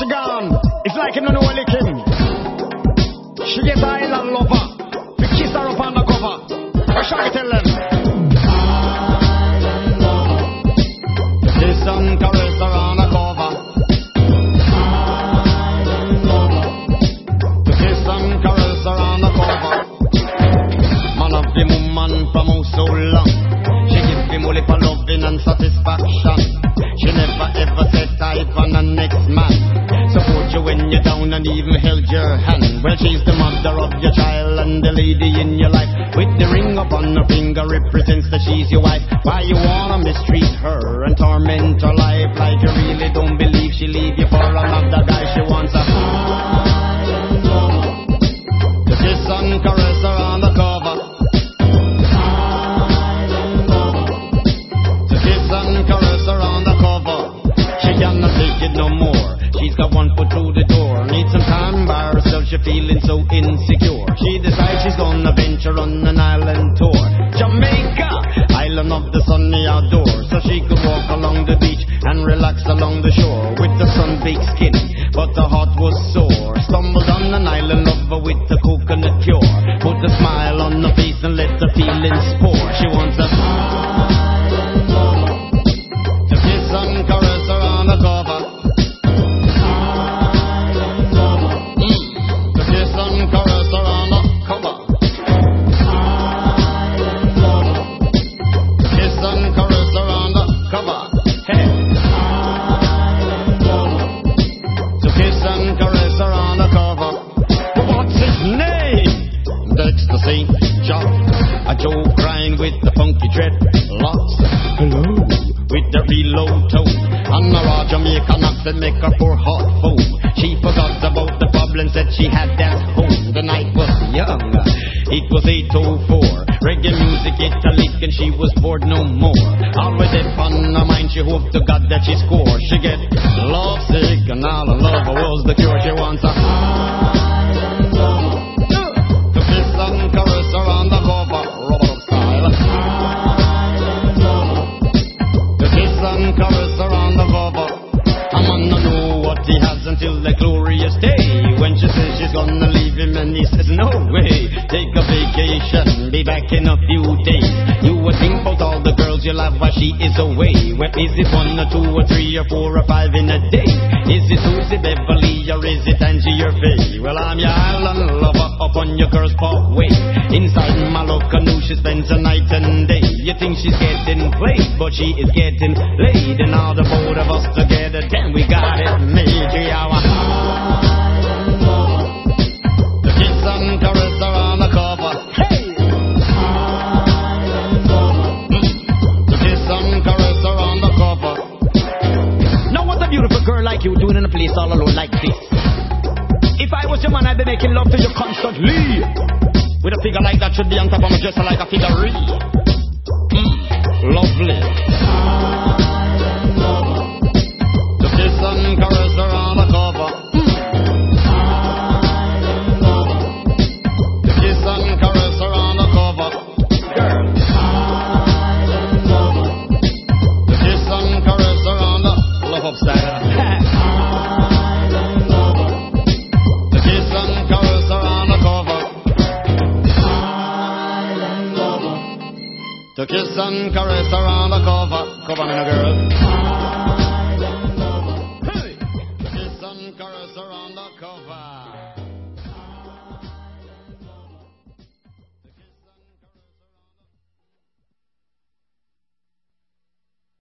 she gone. It's like him no know lick him. She get island lover. We kiss her up on the cover. What shall I tell them? Island lover. Kiss and caress her on the cover. Island lover. To kiss and caress her on the cover. Man of the woman from oh so long. She give him only for loving and satisfaction. She never ever set type on the next man. Support you when you're down and even held your hand. Well, she's the mother of your child and the lady in your life. With the ring upon her finger represents that she's your wife. Why you wanna mistreat her and torment her life? Like you really don't believe she leave you for another guy. She wants a to kiss and caress her on the cover. To kiss and caress her on the cover. She cannot take it no more. She's got one foot through the door. Needs some time by herself, she feeling so insecure. She decides she's gonna venture on an island tour. Jamaica, island of the sunny outdoors. So she could walk along the beach and relax along the shore. With the sun-baked skin, but the heart was sore. Stumbled on an island lover with the coconut cure. Put a smile on her face and let the feelings pour. She wants a island lover. To kiss and caress her on the cover. A Joe crying with the funky dreadlocks. Hello, with the reload tone. And a raw Jamaican accent make her poor heart foam. She forgot about the problems that she had at home. The night was young, it was 8:04. Reggae music hit a lick and she was bored no more. Already on her mind, she hoped to God that she score. She get love sick and all her love was the cure. She wants a island lover. To kiss and caress her on the cover, rubber style. Island lover. To kiss and caress her on the cover. A man don't know what he has until the glorious day when she says she's gonna leave him and he says no way. Take a vacation, be back in a few days. You would think about all the girls you love while she is away. Well, is it 1 or 2 or 3 or 4 or 5 in a day? Is it Susie Beverly or is it Angie or Faye? Well, I'm your island lover up on your girl's parkway. Inside my little canoe she spends a night and day. You think she's getting played, but she is getting laid. And all the both of us together, then we got it made. Yeah, island lover. To kiss and caress her on the cover. Hey! Island lover. To kiss and caress her on the cover. Now what's a beautiful girl like you doing in a place all alone like this? If I was your man, I'd be making love to you constantly. With a figure like that should be on top of my dresser like a figurine. Lovely. Island lover. To kiss and caress her on the cover. Island lover. To kiss and caress her on the cover. Girl. Island lover. To kiss and caress her on the love up style. Island lover. To kiss and caress her on the cover. Island lover. To kiss and caress her on the cover. Come on, girl.